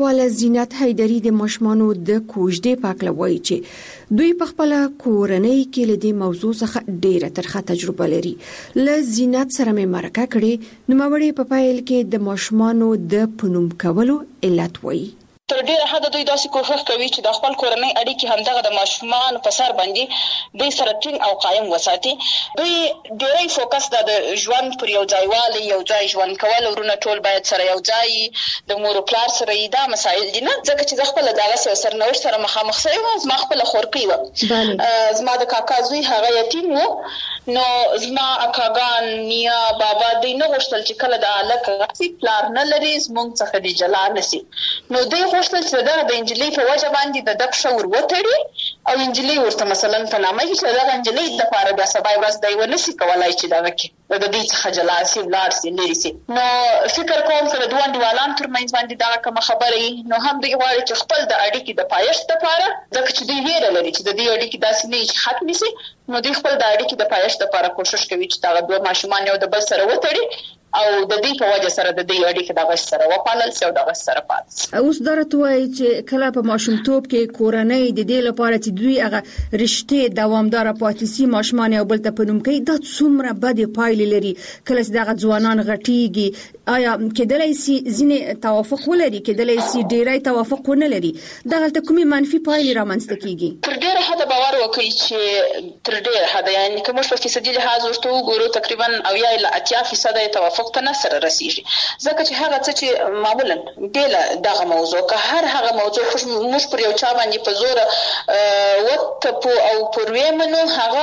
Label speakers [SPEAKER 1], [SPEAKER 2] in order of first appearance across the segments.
[SPEAKER 1] لیکواله زینت حیدري د ماشومانو د کوژدې په اړه وایي چې دوی په خپل کورنۍ کې له دې موضوع څخه ډېره ترخه تجربه لري. له زینت سره مې مرکه کړې، نوموړې په پیل کې د ماشومانو د پنوم کولو علت وایي.
[SPEAKER 2] تر ډیره حد دوی داسې کوښښ کوي چې د خپل کورنۍ اړیکې همدغه د ماشومان په سر باندې دوی سره ټینګ او قایم وساتي. دوی ډیری فوکس د ژوند پر یو ځایوالي، یو ځای ژوند کول، ورونه ټول باید سره یو ځای، د مور او پلار سره دا مسایل دي نه. ځکه چې زه خپل دغه سرنوشت سره مخامخ شوم. زما خپل خورپی و، زما د کاکا زوی هغه یتیم و، نو زما اکاګان، نیا، بابا دوی نه غوښتل چې کله د الک غسی پلار نه لري زموږ څخه د جلا نسی. نو دوی غوښتل چې دغه د انجلۍ په وجه باندې د دک شور وتړي او انجلۍ ورته مثلا په نامه کې چې دغه انجلۍ د پاره د سبا ورځ دی ونسی کولای چې دغه کې د دې څخه جلا سي ولار سي لري سي. نو فکر کوم چې دوه انډیوالان ترمنځ باندې دا کوم خبرې نو هم دوی غواړي چې خپل د اړیکې د پایښت لپاره، ځکه چې دوی ویره لري چې د دې اړیکې داسې نه چې ختم شي، نو دوی خپل د اړیکې د پایښت لپاره کوشش کوي چې دا دوه ماشومان یو د بل سره وتړي او د دې په وجه سره د دې اړیکې دغه سره وپالل شي او دغه سره پات.
[SPEAKER 1] اوس درته وایي چې کله په ماشومتوب کې کورنۍ د دې لپاره چې دوی هغه رشتې دوامدار پاتې سي ماشومان یو بل ته پنوم کوي، دا څومره بد پایلې لري. کله چې دغه ځوانان غټيږي، آیا کېدلای شي ځینې توافق ولري، کېدلای شي ډېری توافق ونه لري، دغه کومې منفي پایلې رامنځته کیږي؟
[SPEAKER 2] تر ډېره حد باور وکړي چې تر ډېره حد یعنی کوم څه په فیصدي لحاظ ورته وګورو تقریبا 80% توافق ته نه سره رسیږي. ځکه چې هغه څه چې معمولا ډېله دغه موضوع که هغه موضوع موږ پر یو چا باندې په زور وټپو او پر ویمنو،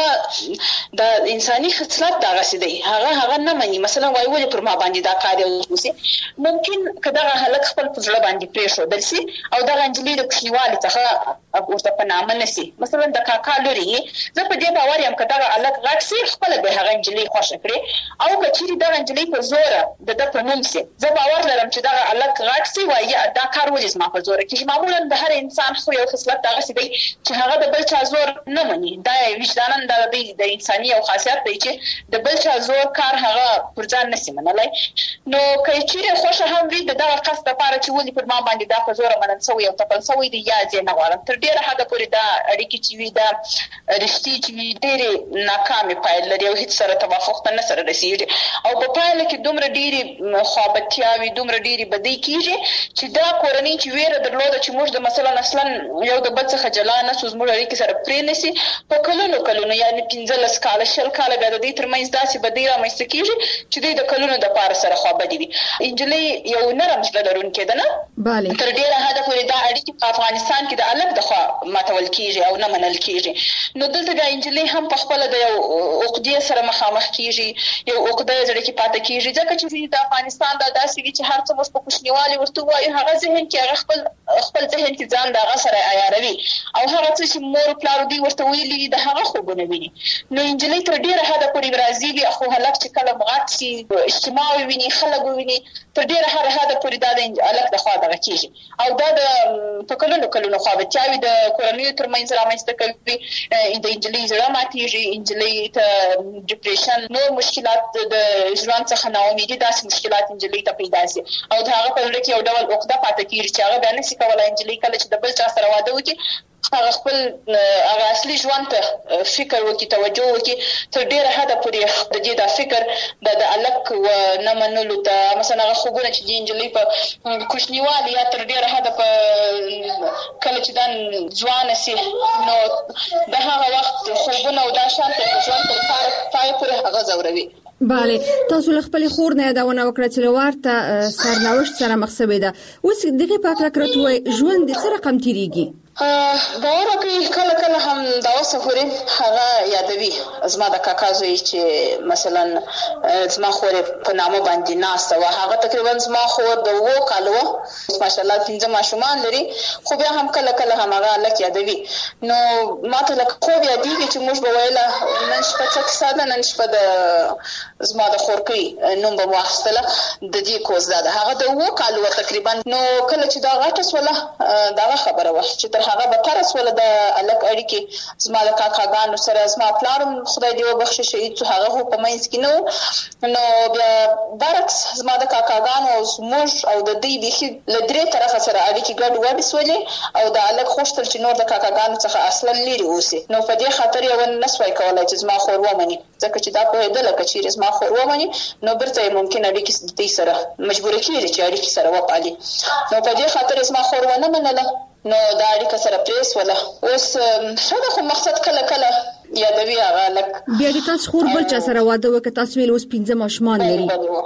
[SPEAKER 2] هغه د انساني خصلت دغه سي دی، هغه نه مني. مثلا وایي ولې پر ما باندې دا کار وسی، ممکن که دغه هلک خپل په ځړه باندې پریښودل سي او دغه انجلۍ د کوچنیوالي څخه ورته په نامه نسی. مثلا د کاکا لوري زه په دې باور یم که دغه هلک غټ سي خپل به هغه انجلۍ خوښه کړي، او که چیرې دغه انجلۍ په زوره د په نوم سي، زه باور لرم چې دغه هلک غټ سي وایي دا کار ولې زما په زوره کېږي. معمولا د هر انسان خو یو خصلت دغه سي دی چې هغه د بل چا زور نه مني. دا وجداناً د انساني یو خاصیت دی چې د بل چا زور کار هغه پر ځان نسی منلای. نو که چیرې خوښه هم وي د دغه قصد لپاره چې ولې پر ما باندې دا په زوره منل سوی او تپل سوی دی، یا زه نه غواړم. تر ډېره حده پورې دا اړیکې چې وي دا رشتې چې وي ډېرې ناکامې پایلې لري او هېڅ سره توافق ته نه سره رسېږي، او په پایله کې دومره ډېرې خوابتیاوې، دومره ډېرې بدۍ کېږي چې دا کورنۍ چې ویره درلوده چې موږ د مثلا اصلا یو د بل څخه جلا نه سو، زموږ اړیکې سره پرې نه سي، په کلونو یعنې 15 کاله 20 کاله بیا د دوی ترمنځ داسې بدۍ رامنځته کېږي چې دوی د کلونو دپاره سره خوابدي وي. انجلۍ یو نرم زړه لرونکې ده نه، تر ډېره حده پورې دا اړیکې په افغانستان کې د الک د خوا ماتول کېږي او نه منل کېږي. نو دلته بیا انجلۍ هم په خپله د یو عقدې سره مخامخ کېږي، یو عقده یې زړه کې پاتې کېږي، ځکه چې د افغانستان دا داسې وي چې هر څه موږ په کوچنیوالي ورته ووایو، هغه ذهن کې هغه خپل ذهن کې ځان د هغه سره عیاروي او هغه څه چې مور او پلار دوی ورته ویلي د هغه خوبونه ویني. نو انجلۍ تر ډېره حده پورې راضي وي، خو هلک چې کله غټ سي، اجتماع وویني، خلک وویني، تر ډېره حده پورې دا د هلک د خوا دغه کېږي او دا د په کلونو خوابتیاوې د کورنیو ترمنځ رامنځته کوي. د انجلۍ زړه ماتېږي، انجلۍ ته ډپریشن، نور مشکلات د ژوند څخه ناامیدي، داسې مشکلات انجلۍ ته پیدا سي او د هغه په زړه کې یو ډول عقده پاتې کېږي چې هغه بیا نسي کولی انجلۍ کله چې د بل چا سره واده وکړي هغه خپل هغه اصلي ژوند ته فکر وکړي، توجه وکړي. تر ډېره حده پورې د دې دا فکر د هلک نه منلو ته، مثلا هغه خوبونه چې د نجلۍ په کوچنیوالي یا تر ډېره حده په کله چې دا ځوانه سي نو د هغه وخت خوبونه او دا شان ته ژوند تر پایه پورې هغه ځوروي.
[SPEAKER 1] بله، تاسو له خپلې خور نه یادونه وکړه چې له ورته سرنوشت سره مخ شوې ده. اوس دغې په هکله راته ووایئ، ژوند دې څه رقم تېرېږي؟
[SPEAKER 2] باور وکړئ کله هم دا اوسه پورې هغه یادوي. زما د کاکا زوی چې مثلا زما خور په نامه باندې ناسته وه، هغه تقریبا زما خور د 7 کالو وه، ماشاءالله 15 ماشومان لري، خو بیا هم کله هم هغه هلک یادوي. نو ما ته لکه خوب یادېږي چې موږ به ویله نن شپه څه کیسه ده، نن شپه د زما د خورکۍ نوم به مو اخیستله، د دې کوزده ده، هغه د 7 کالو وه تقریبا. نو کله چې دا غټه سوله دغه خبره وه چې تر هغه به تر سول د الک اړیکې زما د کاکاګانو سره زما پلارم خدای دې وبخښي شهید هغه په مینس کې نو بیا برعکس زما د کاکاګانو او موږ او د دې بيخي لدري طرفه سره اړیکې ګډ وډ سولې او د الک خوشتل چې نور د کاکاګانو څخه اصلا لري اوسي نو په دې خاطر یو نسوي کولای چې زما خور ومني ځکه چې دا په دې لکه چې زما خور ومني نو برته ممکن اړیکې دې سره مجبور کیږي چې اړیکې سره وپالي نو په دې خاطر زما خور ونه منله نو دا اړیکه سره پریس ولا اوس شاده خو مقصد کله یادوي هغه لک
[SPEAKER 1] بیا د تاسو خور بل چا سره واده وکړ تاسو ویل اوس 15 ماشومان لري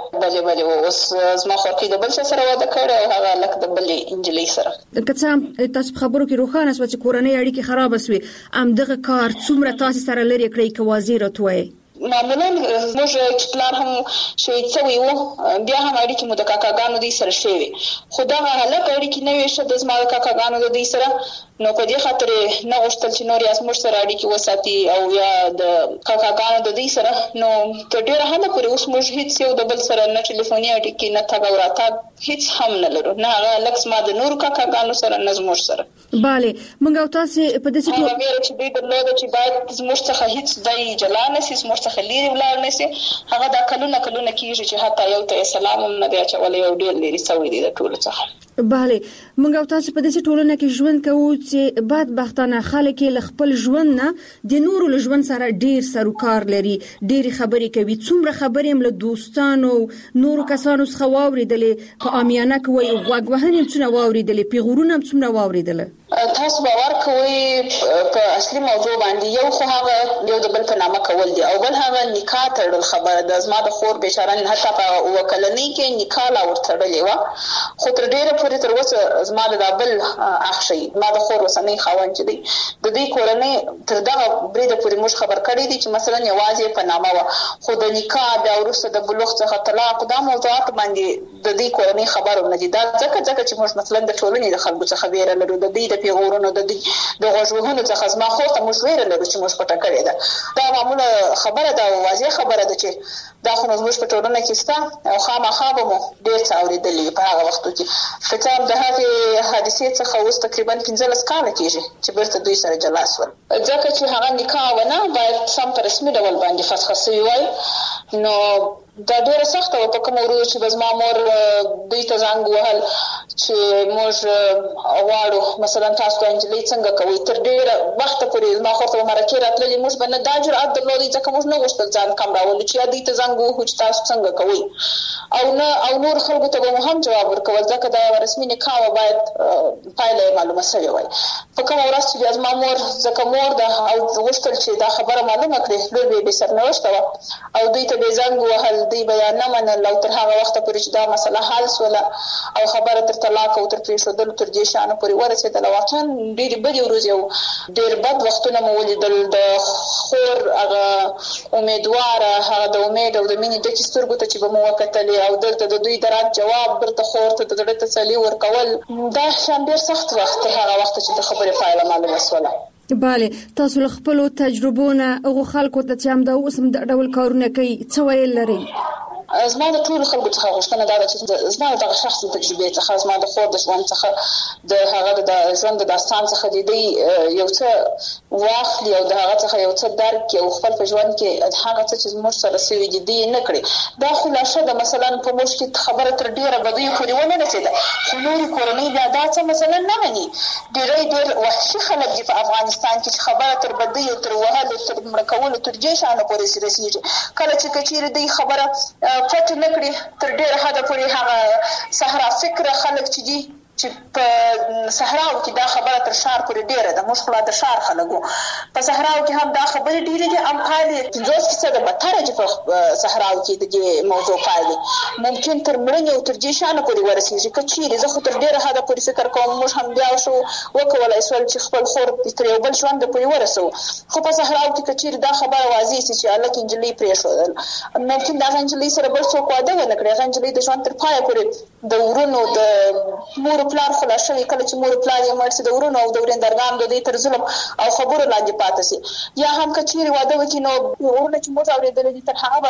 [SPEAKER 2] بله اوس زما خور کې د بل چا سره واده کړ او هغه لک د بل انجلۍ سره
[SPEAKER 1] کله تاسو خبرو کې روخانه سو چې کورنۍ اړیکې خراب شوي ام دغه کار څومره تاسو سره لري کړی کوازی راتوي
[SPEAKER 2] معمولا موږ چې پلان هم شهید شوی وو بیا هم اړیکې مو د کاکاګانو دې سره شوي خو دا هله اړیکې نه وي شته زما د کاکاګانو دې سره نو په دې خاطر نه غوښتل چې نور یاس موږ سره اړیکې وساتي او یا د کاکاګانو دې سره نو تر ډیره هم پرې اوس موږ هیڅ یو د بل سره نه ټلیفوني اړیکې نه تاګ وراتاګ هیڅ هم نه لرو نه هغه لکه ما د نور کاکاګانو سره نه زموږ سره
[SPEAKER 1] bale موږ تاسو په دې څه
[SPEAKER 2] هغه ویل چې دې درلوده چې باید زموږ څخه هیڅ دای جلانه سي زموږ څخه لري ولر نه سي هغه دا کلونه کیږي چې حتی یو ته سلام هم نه دی چولې یو ډیر لري سوي دي د ټول څخه
[SPEAKER 1] bale موږ تاسو په دې ټولنه کې ژوند کوو چې بدبختانه خلک له خپل ژوند نه د نورو له ژوند سره ډیر سروکار لري ډیر خبرې کوي څومره خبرې هم له دوستانو نورو کسانو څخه واوریدلې په امیانه کوي غوږ وهنې څونه واوریدلې پیغورونه څومره واوریدل
[SPEAKER 2] تاسو باور کوئ په اصلي موضوع باندې یو خو هغه یو د بل په نامه کول دي او بل هغه نکاح تړل خبره د زما د خور بشاره نه حتی په وکلنۍ کې نکاح لا ورتړلې و خو تر ډیره پورې تر اوسه زما د بل اخشي ما د خور وسنۍ خاوند چې دی د دې کورنۍ تر دغه بریده پورې موږ خبر کړی دي چې مثلا یوازې په نامه و خو د نکاح بیا ورسته د بلوغ څخه طلاق دا موضوعات باندې د دې کورنۍ خبرو نه دي دا ځکه چې موږ مثلا د ټولنې د خلکو څخه ویره لرو د دې پیغورونو د غوښوهونو څخه زما خو ته مشوره لرو چې موږ پټه کړی ده دا معموله خبره ده واضح خبره ده چې دا خو موږ په ټولنه کې ستا او خامخا به مو ډیر څه اورېدلې په هغه وخت کې فکر د هغه حادثې څخه اوس تقریبا 15 کال کېږي چې برته دوی سره جلا شول ځکه چې هغه نکاح ونه باید سم په رسمي ډول باندې فسخ شوی وای نو دا ډیره سخته و په کوم ورځ چې زما مور دوی ته زنګ وهل چې موږ غواړو مثلا تاسو ته انجلۍ څنګه کوي تر ډیره وخت پورې ما خو ته مرکه راتللې موږ باندې دا جرأت درلودي ځکه موږ نه غوښتل ځان کم راول چې دوی ته زنګ وهو چې تاسو څنګه کوي او نور خلکو ته به هم جواب ورکول ځکه دا رسمي نکاح باید پایله معلومه شوی وای په کوم ورځ چې زما مور ځکه مور ده او غوښتل چې دا خبره معلومه کړي لور به سرنوشت و او دوی ته به زنګ وهل دی بیان نه منل او تر هغه وخت پورې چې دا مسله حل سوله او خبره تر طلاق او تر پریښودل تر دې شانه پورې ورسېدل واقعا ډېر بد ورځ یو ډېر بد وختونه مو ولیدل د خور هغه امیدواره هغه د امید او د مینې د سترګو ته چې به مو وکتلې او دلته د دوی درات جواب درته خور ته د زړه تسلي ورکول دا شان ډېر سخت وخت تر هغه وخت چې د خبرې پایله معلومه سوله
[SPEAKER 1] bale تاسو له خپل تجربونه او خلکو ته چې هم دا اوسم د ډول کارونه کوي څه ویل لري
[SPEAKER 2] زما د ټول خلکو څخه غوښتنه دا ده چې زما د شخصي تجربې څخه زما د خور د ژوند څخه د هغه د ژوند د داستان څخه د یو څه واخلي او د هغه څخه یو څه درک او خپل په ژوند کې هغه څه چې موږ سره سوي دي نه کړی دا خلاصه د مثلا په موږ کې خبره تر ډیره بدوي پورې ونه رسیده خو نور کورنۍ بیا دا څه مثلا نه مني ډیر وحشي خلک دي په افغانستان کې چې خبره تر بدوي تر وهلو تر مړ کولو تر جېشانه پورې رسیږي کله چې کچېره دی خبره پټ نه کړی تر ډیره حد پورې هغه صحرا فکر خلک چې دي چې په صحراو کې دا خبره تر شهر پورې ډیره ده موږ خلا د شهر خلکو په صحراو کې هم دا خبره ډیره دي ام پالي 50% د بتره چې په صحراو کې د موضوع پالي ممکن تر مړنې او تر جېشانه پورې ورسیږي کچېره زه خو تر ډیره حد پورې فکر کوم موږ هم بیا شو وکولای سول چې خپل خور تر یو بل ژوند پورې ورسو خو په صحراو کې کچېره دا خبره واضح شي چې الک انجلۍ پریښودل ممکن دا انجلۍ سره بل څوک واده ونه کړي انجلۍ د ژوند تر پای پورې د ورونو د مور پلار خلاصوي کله چې مور پلار یې مړ شي د ورونو او د ورندرګانو د دې تر ظلم او خبرو لاندې پاتې شي یا هم کچېرې واده وکړي نو ورونه چې موږ اورېدلې دي تر هغه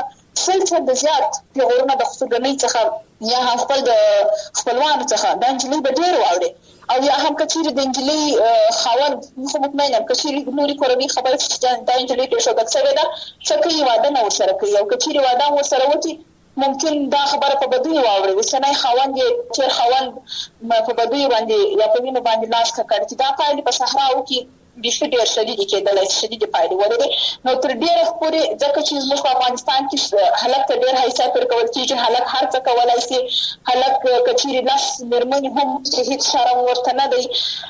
[SPEAKER 2] د زیات پیغورونه د خصوصي څخه یا هم خپل د خپلوانو څخه د انجلۍ به ډېر واوري او یا هم کچېرې د انجلۍ خاوند خو مطمئنم کچېرې نوري کورنۍ خبرې چې د انجلۍ پېښوږد شوې ده څه کوي واده نه ورسره کوي او کچېرې واده هم ورسره وکړي ممکن دا خبره په بدوي واوري اوسنی خاوند یې چې خاوند په بدوي باندې یا په وینو باندې لاس کړي چې دا پایلې په صحراو کې بیخي ډېر شدید کېدلای شي شدید پایلې ولري نو تر ډېره پورې ځکه چې زموږ په افغانستان کې هلک ته ډېر حیثیت ورکول کېږي هلک هر څه کولی شي هلک کچېرې لس مېرمنې هم چې هېڅ شرم ورته نه دی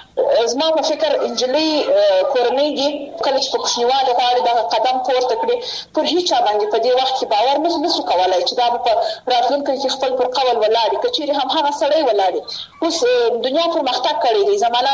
[SPEAKER 2] زما په فکر انجلۍ کورنۍ دي کله چې په کوچنیوالي غواړي دغه قدم پورته کړي پر هېڅ چا باندې په دې وخت کې باور نشو کولی چې دا به په راتلونکي کې خپل پر قول ولاړي کچېرې هم هغه سړی ولاړي اوس دنیا پرمختګ کړی دی زمانه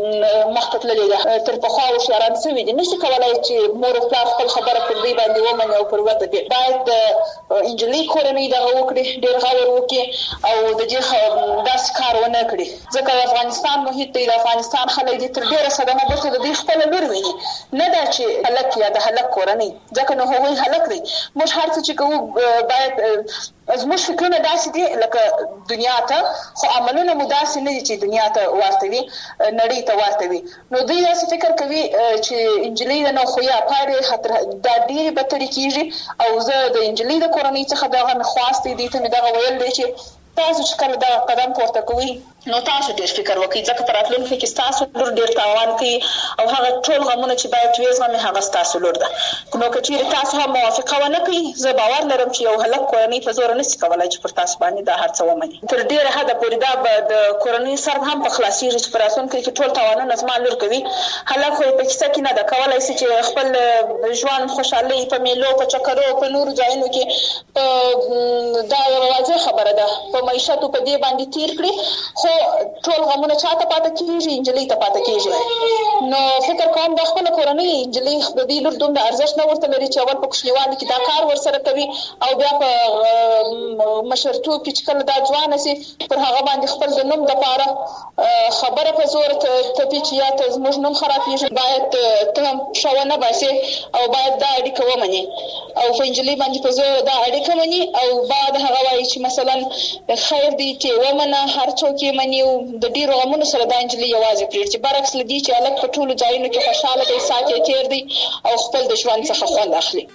[SPEAKER 2] مخته تللې ده تر پخوا هوښیاران سوي دي نشي کولی چې مور او پلار خپل خبره پر دوی باندې ومني او پر وته دي باید د انجلۍ کورنۍ دغه وکړي ډېر غور وکړي او د دې داسې کار ونه کړي ځکه د افغانستان محیط دی د افغانستان خلک دي تر ډېره صدمه بیرته د دوی خپله لور ویني نه دا چې هلک یا د هلک کورنۍ ځکه نو هغوی هلک دی موږ هر څه چې کوو باید زموږ فکرونه داسې دي لکه دنیا ته خو عملونه مو داسې نه دي چې دنیا ته ورته وي نړۍ ته ورته وي نو دوی داسې فکر کوي چې انجلۍ ده نو خو یا پارې دا ډېرې بدترې کېږي او زه د انجلۍ د کورنۍ څخه دغه مې خواست دی دوی ته مې دغه ویل دی چې تاسو چې کله دا قدم پورته کوئ نو تاسو ډېر فکر وکړئ ځکه په راتلونکي کې ستاسو لور ډېر تاوان کوي او هغه ټول غمونه چې باید وزغمي هغه ستاسو لور ده نو که چېرې تاسو هم موافقه ونه کوئ زه باور لرم چې یو هلک کورنۍ په زوره نشي کولی چې پر تاسو باندې دا هر څه ومني تر ډېره حده پورې دا به د کورنۍ سر هم په خلاصېږي چې په راتلونکي کې ټول تاوانونه زما لور کوي هلک خو په کیسه کې نه ده کولی شي چې خپل ژوند خوشحالۍ په میلو په چکرو په نورو ځایونو کې دا یوه واضح خبره ده په معیشت په دې باندې تیر کړي خو ټول غمونه چاته پاتې کېږي انجلۍ ته پاتې کېږي نو فکر کوم د خپله کورنۍ انجلۍ د دې لور دومره ارزښت نه ورته لري چې اول په کوچنیوالي کې دا کار ورسره کوي او بیا په مشرتوب کې چې کله دا ځوانه شي پر هغه باندې خپل د نوم دپاره خبره په زور تپي چې یا ته زموږ نوم خرابېږي باید ته هم ښه ونه باسې او باید دا اړیکه ومنې او په انجلۍ باندې په زور دا اړیکه مني او بعد هغه وایي چې مثلا خیر دی چې ومنه هر څوک یې مني او د ډېرو غمونو سره دا انجلۍ یوازې پرېږدي برعکس له دې چې هلک په ټولو ځایونو کې خوشحاله دی ساعت یې تېر دی او خپل د ژوند څخه خوند اخلي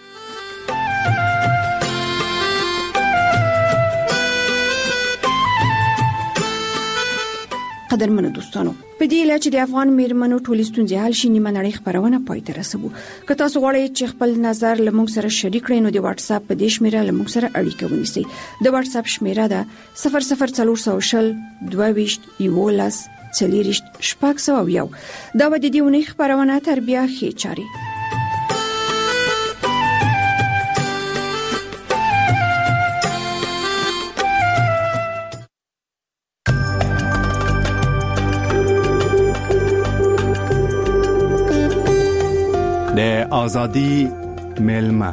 [SPEAKER 1] قدرمنو دوستانو په دې اله چې د افغان میرمنو ټولې ستونزې حل شي نیمه نړۍ خبرونه پای ته رسوو که تاسو غواړئ چې خپل نظر له موږ سره شریک کړئ نو د واتس اپ په دې شمیره له موږ سره اړیکه ونیسئ د واتس اپ شمیره ده 00400 22 11 40 شپږ دا و د دې ونې خبرونه تر بیا ښې چاري
[SPEAKER 3] د آزادی میلمه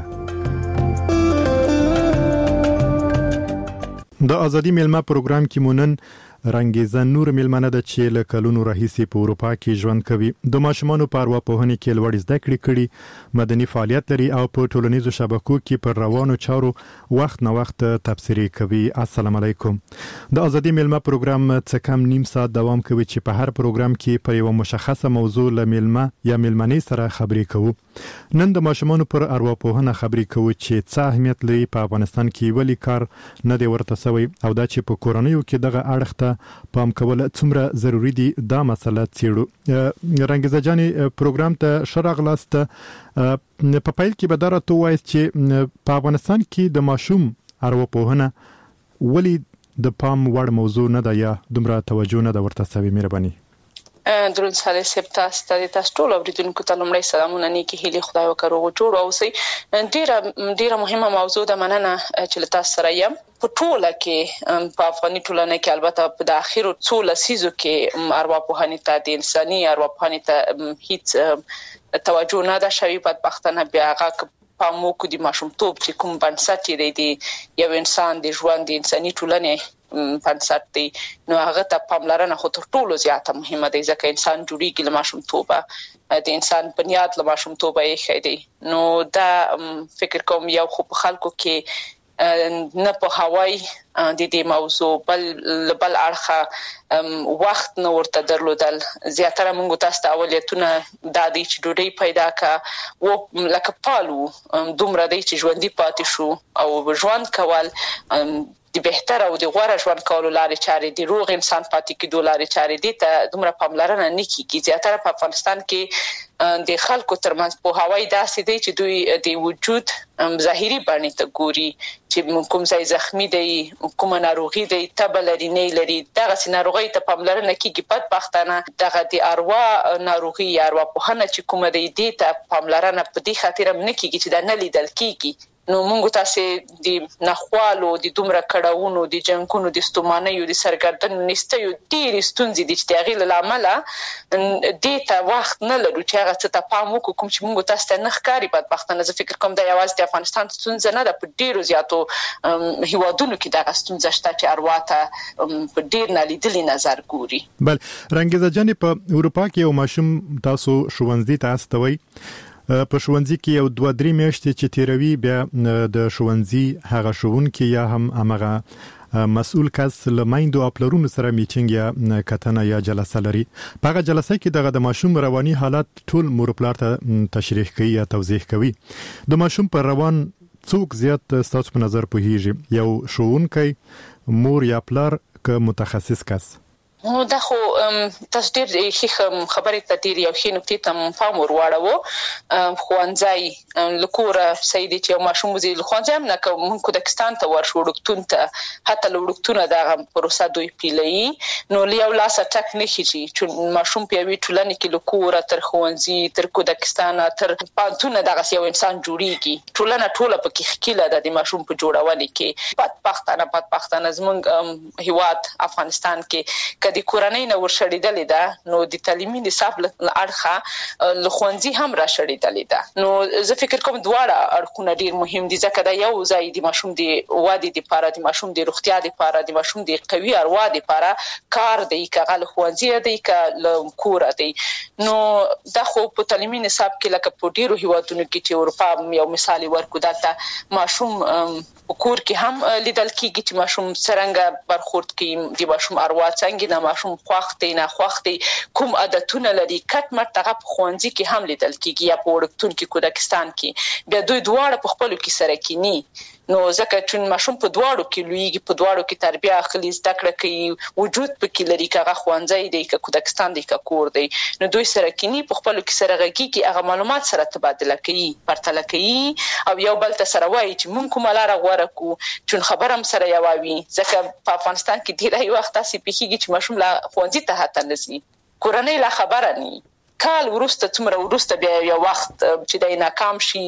[SPEAKER 3] د آزادی میلمه پروګرام کې مونن رنگیزه نور میلمنه د چې له کلونو راهیسې په اروپا کې ژوند کوي د ماشومانو په ارواپوهنې کې لوړ زده کړې کړي مدني فعالیت لري او په ټولنیزو شبکو کې پر روانو چارو وخت نه وخت تبصرې کوي السلام علیکم د آزادی میلمه پروګرام څه کم نیم ساعت دوام کوي چې په هر پروګرام کې پر یو مشخصه موضوع له میلمه یا میلمنې سره خبرې کوو نن د ماشومانو پر ارواپوهنه خبرې کوو چې څه اهمیت لري په افغانستان کې ولی کار نه دی ورته سوی او دا چې په کورنیو کې دغه اړخ ته پام کول څومره ضروری دي دا مسله څېړو رنگیزه جانې پروګرام ته شرغلاست په پیل کې به درته وایي چې په افغانستان کې د ماشوم ارواپوهنه ولی د پام وړ موضوع نه ده یا دومره توجه نه ده ورته سوي مهرباني
[SPEAKER 4] درود سره سپتاس تاسو ټول اوریدونکو ته لومړی سلامونه نیکی هیلې خدای وکړو جوړ اوسئ ډیره مهمه موضوع ده مننه چې تاسو سره یم په ټوله کې په افغاني ټولنه کې البته په اخیرو څو لسیزو کې ارواپوهنې ته د انساني ارواپوهنې ته هیڅ توجه نه ده شوې بدبختانه بیا هغه پامو کو د ماشومتوب چې کوم بنسټ دی یو انسان د ژوند د انساني ټولنې بنسټ دی نو هغه ته پاملرنه خو تر ټولو زیاته مهمه ده ځکه انسان جوړیږي له ماشومتوبه د انسان بنیاد له ماشومتوبه یې خېدي نو دا فکر کوم یو خو په خلکو کې نه په هواي د دې موضوع بل اړخه وخت نو ورته درلودل زیاتره موږ تاسو ته اولیتونه د دې چې ډوډۍ پیدا کا و لکه پالو دومره دی چې ژوندۍ پاتې شو او ژوند کول د بهتر او د غوړه ژوند کولو لارې چارې د روغ انسان پاتې کېدو لارې چارې دي ته دومره پاملرنه نه کیږي زیاتره په افغانستان کې د خلکو ترمنځ په هواي داسې دی چې دوی د وجود ظاهري باندې ته ګوري چې کوم ځای زخمی دی کوم ناروغي دی تبه لري نه لري دغه ناروغي ته پاملرنه کیږي بدبختانه دغه د اروا ناروغي یا اروا په هنه چې کوم دی دې ته پاملرنه په دې خاطر هم نه کیږي چې دا نه لیدل کیږي نو موږ تاسو د نخوالو د دومره کډاونو د جنگونو د ستومانیو د سرګردن نستیو ډېر ستونزې د اجتیاغي لامل د ته وخت نه لرو چې هغه څه ته پام وکړو کوم چې موږ تاسو ته نه ښکاری بدبختانه زه فکر کوم د یوازې د افغانستان ستونزه نه ده په ډیرو زیاتو هیوادونو کې دا ستونزه شته چې ارواته په ډیر نالیدلي نظر ګوري
[SPEAKER 3] بل رنګیزه جنې په اروپا کې یو ماشوم تاسو ښوونځي ته استوي په ښوونځي کې یو 2-3 میاشتې چې تیروي بیا د ښوونځي هغه ښوونکي یا هم هغه مسؤل کس لمایندو خپلرونو سره میټینګ یا کتنه یا جلسه لري په هغه جلسه کې د ماشوم رواني حالت ټول مور پلار ته تشریح کوي یا توضیح کوي د ماشوم پر روان څوک زیات ستاسو په نظر پوهیږي یو ښوونکی مور یا پلار که متخصص کس
[SPEAKER 4] نو دا خو تاسو ډېر ښه خبرې ته ډېر یو ښه نکتې ته پام ورواړو ښوونځی لکوره سیدي چې یو ماشوم وزي ښوونځی هم نه کوم کوزاکستان ته ورشو وړکتون ته حتی وړکتونه دا پروسه دوی پیلي نو یو لاس ټک نه کیږي چې ماشوم په وی ټولنې کې لکوره تر ښوونځي تر کوزاکستان تر پانتونه دغه یو انسان جوړیږي ټولنه ټوله پکې خکیله ده د ماشوم په جوړولو کې بدبختانه زمونږ هیواد افغانستان کې د کورنۍ نه ورشړېدلې ده نو د تعلیمي نصاب اړخه لخوانځي هم را شړېدلې ده نو زه فکر کوم دواړه اړخونه ډیر مهم دي ځکه دا یو ځای د ماشوم د وادي لپاره د ماشوم د روغتیا لپاره د ماشوم د قوي اروا لپاره کار دی کغه لخوانځي دی ک کور دی نو دا خو په تعلیمي نصاب کې لکه په ډیرو هیوادونو کې چې اروپا یو مثال ورکو دلته ماشوم کور کې هم لیدل کیږي چې ماشوم څنګه برخورد کوي د ماشوم اروا څنګه د ماشوم خوښتي نه خوښتي کوم عادتونه لري کټ مټ هغه په خوانځي کې هم لیدل کیږي یا په وړکتون کې کوزاکستان کې بیا دوی دواړه په خپل کې سره کینی نو ځکه چې ماشوم په دواړو کې لویږي په دواړو کې تربیه اخلي زده کړه کوي وجود پکې لري کغه خوانځي دی ک کوزاکستان دی ک کور دی نو دوی سره کینی په خپل کې سره غږی کې هغه معلومات سره تبادله کوي پرتله کوي او یو بل ته سره وایي چې مونږ کومه لار غوړه کو چې خبرم سره یواوي ځکه په افغانستان کې ډیری وخت تاسو پیخیږي چې ماشوم لا خوانځي ته هته نسی کورنۍ لا خبره نه کال ورسته څومره ورسته بیا یو وخت چې دای ناکام شي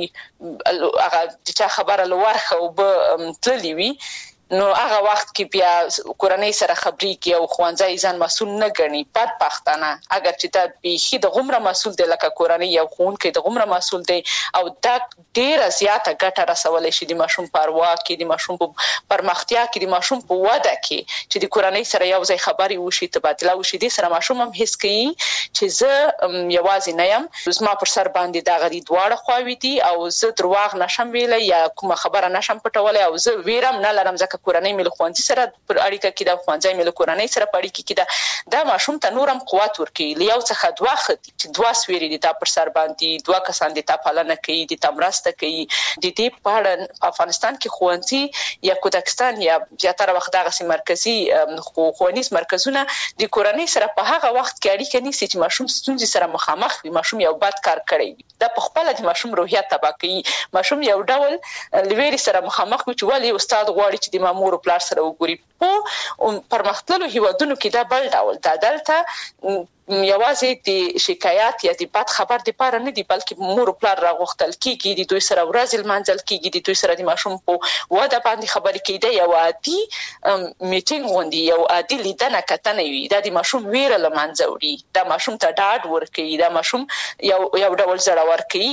[SPEAKER 4] هغه چې خبره لورخه او به تللی وي نو هغه وخت کې بیا کورنۍ سره خبري کې او خوانځي ځان مسؤل نه ګڼي بدبختانه اگر چې دا به د غمره مسؤل دی لکه کورنۍ یو خون کې د غمره مسؤل دی او دا ډیره زیاته ګټه رسولې شي د ماشوم پروا کې د ماشوم په پرمختیا کې د ماشوم په وده کې چې د کورنۍ سره یو ځای خبري وشي تبادله وشي د سره ماشوم هم حس کوي چې زه یوازې نه یم زما پر سر باندې دا غړي دواړه خواوي دي او زه درواغ نشم ویلای یا کومه خبره نشم پټولای او زه ویرم نه لرم ځکه کورنۍ مل خوانځي سره پر اړیکه کې د خوانځي مل کورنۍ سره په اړیکه کې دا ماشوم ته نورم قوت ورکړي لیاو څخه دوه خط چې دوه سویری دي تا پر سر باندې دوه کسان دي تا پالنه کوي دي تمرسته کوي د دې په افغانستان کې خوانځي یا کوزاکستان یا زیاتره وخت دغه مرکزی خوانیز مرکزونه د کورنۍ سره په هغه وخت کې اړیکه نیسي چې ماشوم ستونزې سره مخامخ وي ماشوم یو بد کار کړی دا په خپل د ماشوم روحیه تباہ کوي ماشوم یو ډول لویری سره مخامخ وي چې ولی استاد غواړي چې د مامور پلار سره وګوري په پرمختللو هیوادونو کې دا بل ډول دا دلته یوازې د شکایت یا د بد خبر د پاره نه دی بلکې مور پلار راغوښتل کیږي د دوی سره ورځ المنځل کیږي د دوی سره د ماشوم په واده باندې خبرې کیده یو عادي میټینګ غونډي یو عادي لیدنه کتنه وي دا د ماشوم ویره لمنځه وړي دا ماشوم ته ډاډ ورکوي دا ماشوم یو ډول زړه ورکوي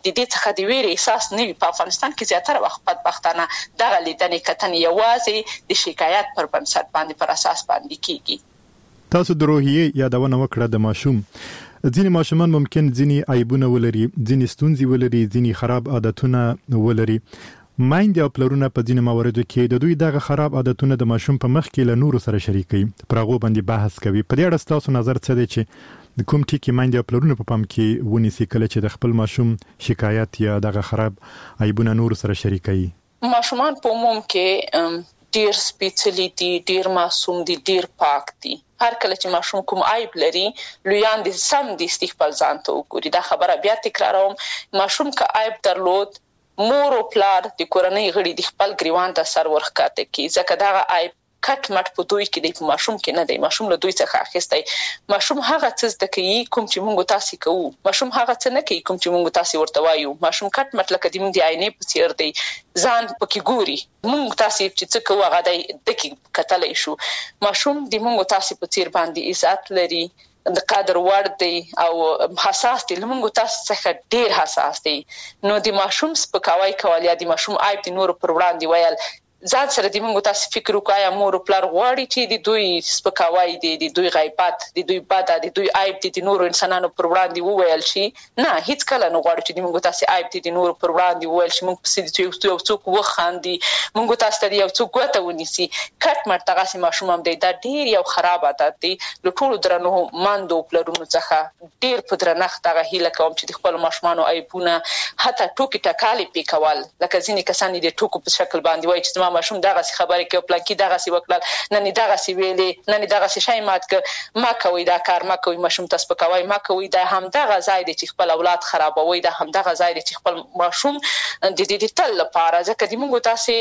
[SPEAKER 4] د دې څخه د ویرې احساس نه وي. په افغانستان کې زیاتره وخت بدبختانه دغه لیدنې کتنې یوازې د شکایت پر بنسټ باندې پر اساس باندې کیږي.
[SPEAKER 3] تاسو د روحیې یادونه وکړه د ماشوم. ځینې ماشومان ممکن ځینې عیبونه ولري، ځینې ستونزې ولري، ځینې خراب عادتونه ولري. مایندې او پلرونه په ځینې مواردو کې د دوی دغه خراب عادتونه د ماشوم په مخ کې له نورو سره شریکوي، پر هغه باندې بحث کوي. په دې اړه تاسو نظر څه دی چې د کوم ټکی مایندې او پلرونه په پام کې ونیسي کله چې د خپل ماشوم شکایت یا دغه خراب عیبونه نورو سره شریکوي؟
[SPEAKER 4] ماشومان په عموم کې ډیر سپیڅلی دي، ډیر معصوم دي، ډیر پاک دي. هر کله چې ماشوم کوم عیب لري، لویان دي سم دي استقبال ځان ته وګوري. دا خبره بیا تکراروم، ماشوم کا عیب درلود، مور او پلار د کورنۍ غړي د خپل ګریوان ته سر ورخکاته کی، ځکه دا عیب کټ مټ په دوی کې د ماشوم کې نه دی. ماشوم له دوی څخه اخیستی. ماشوم هغه څه زده کوي کوم چې موږ تاسو کوو. ماشوم هغه څه نه کوي کوم چې موږ تاسو ورته وایو. ماشوم کټ مټ لکه د موږ د عینې په څیر دی، ځان پکې ګوري. موږ تاسو چې څه کوو هغه د دقیق کتلای شو. ماشوم د موږ تاسو په څیر باندې عزت لري، د قدر وړ دی او حساس دی. لمونږ تاسو څخه ډیر حساس دی. نو د ماشوم سپکاوی کول یا د ماشوم عیب د نور پر وړاندې ویل، ځان سره د موږ تاسو فکر وکایا مور او پلار غواړي چې د دوی سپکاوی دي، د دوی غیبت، د دوی بد، د دوی عیب دي د نور انسانانو پر وړاندې وویل شي. نه، هیڅ کله نه غواړي چې د موږ تاسو عیب دي د نور پر وړاندې وویل شي. موږ په سید یو څوک وخاندي، موږ تاسو ته یو څوک ګوته ونیسي. کټ مټ تاسو ماشوم هم دی. دا ډیر یو خراب عادت دی. له ټولو درنو ماندو پلرونو څخه ډیر په درنښت هغه هیله کوم چې د خپل ماشومانو عیبونه حتی ټوکی ټکالې پکول، لکه ځینې کسان د ټوکو په شکل باندې وایي چې ماشوم دغه خبرې کوي، پلانکی دغه سی وکړل، نن دغه سی ویلې، نن دغه سی شای مات ک ما کوي، دا کار ما کوي، ماشوم تاسو پکوي ما کوي. دا هم دغه ځای دی چې خپل اولاد خرابوي. دا هم دغه ځای دی چې خپل ماشوم د دې تل لپاره، ځکه د موږ تاسو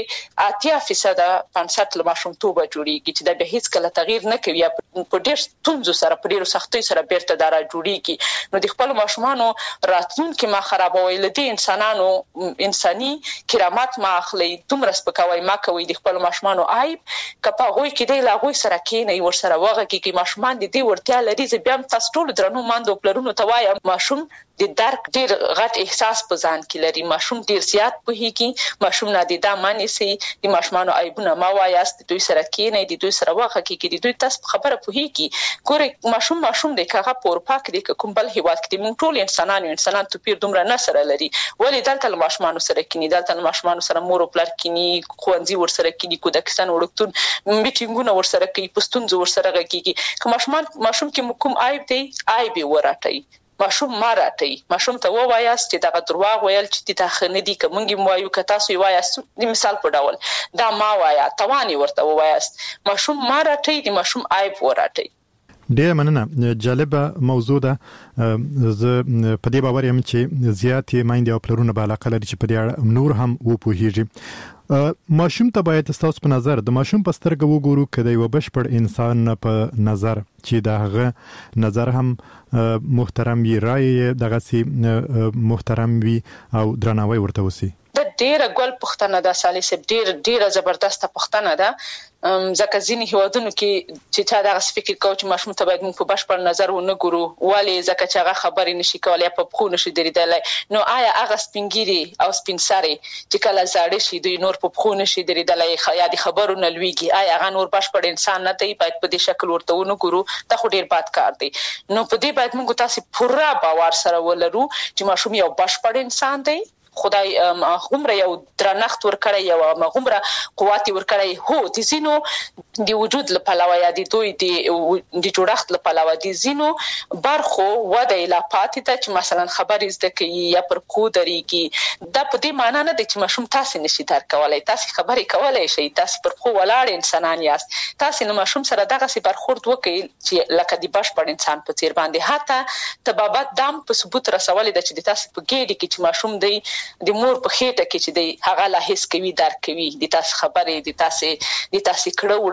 [SPEAKER 4] 80% 50 له ماشوم توبه جوړیږي چې دا به هیڅ کله تغییر نه کوي. په ډېر ستونزو سره، په ډېر سختۍ سره بیرته دارا جوړیږي. نو د خپل ماشومانو راتلونکي ما خرابوي، لدی انسانانو انساني کرامت ما اخلي، دومره سپکوي ما کوي. د خپل ماشومانو عیب کپا غوي کې دی لا غوي سره کینې ور سره وغه کې ماشومان د دې ورتیا لري. زه بیا تاسو ټول درنو ماندو پلرونو ته وایم، ماشوم د درک ډیر غټ احساس په ځان کې لري. ماشوم ډیر زیات پوهیږي. ماشوم نه د دا معنی سي د ماشومانو عیبونه ما وایاست، دوی سره کینې، د دوی سره وغه کې دوی تاسو خبره پوهیږي. ګوره ماشوم د کاغه پور پاک دی کوم بل هیواد کې موږ ټول انسان توپیر دومره نه سره لري. ولی دلته ماشومانو سره کینی، دلته ماشومانو سره مور او پلار کینی، خوندې ور سره کینی، کودکستان وړکتون میټینګونه ور سره کوي، پستونځ ور سره کوي. که ماشوم کې کوم عیب دی، عیب وراتای. ماشوم ماراټي، ماشوم ته ووایاست چې دا دروغ ویل چې ته خنه دي، کومګي وایو که تاسو وایاست د مثال په ډول دا ما وایا توانی ورته وایاست. ماشوم ماراټي، د ماشوم عیب وراتي.
[SPEAKER 3] ډېر مننه. جالبه موضوع ده. زه په دې باور یم چې زیاتې مایندې او پلرونه به علاقه لري چې په دې اړه نور هم وپوهیږي. ماشوم ته باید تاسو په نظر د ماشوم په سترګه وګورو کله یو بشپړ انسان په نظر چې دغه نظر هم محترم وي، رائے دغه سي محترم وي او درناوی ورته وسی.
[SPEAKER 4] د ډیره ګل پښتنه ده سالسه، ډیره زبردسته پښتنه ده. ځکه ځینې هیوادونو کې چې چا دغه فکر کوي چې ماشوم ته باید موږ په بشپړ نظر ونه ګورو، ولې ځکه چې هغه خبرې نشي کولای، په پخو نشي درېدلی. نو آیا هغه سپینګیري او سپینسري چې کله زاړه شي دوی نور په پخو نشي درېدلی یا د خبرو نه لویږي، آیا هغه نور بشپړ انسان نه دی؟ باید په دې شکل ورته ونه ګورو. دا خو ډیر بد کار دی. نو په دې باید موږ تاسو پوره باور سره ولرو چې ماشوم یو بشپړ انسان دی. خدای هغومره یو درنښت ورکړی، یو هغومره قوت ورکړی. هو د ځینو د وجود له پلوه یا د دوی د جوړښت له پلوه د ځینو برخو وده لا پاتې ده چې مثلا خبرې زده کوي یا پر کو درېږي. دا په دې معنی نه ده چې ماشوم تاسو نشي درک کولای، تاسو خبرې کولای شئ، تاسو پر خو ولاړ انسانان یاست. تاسو نو ماشوم سره دغه سي برخورد وکړئ چې لکه د بشپړ انسان په څیر باندې. حتی تبابت دام په ثبوت رسولې ده چې تاسو په ګېډه کې چې ماشوم دی د مور په خېټه کې چې دی هغه لا هیڅ کوي، درک کوي، د تاسو خبرې، د تاسو کړه وړه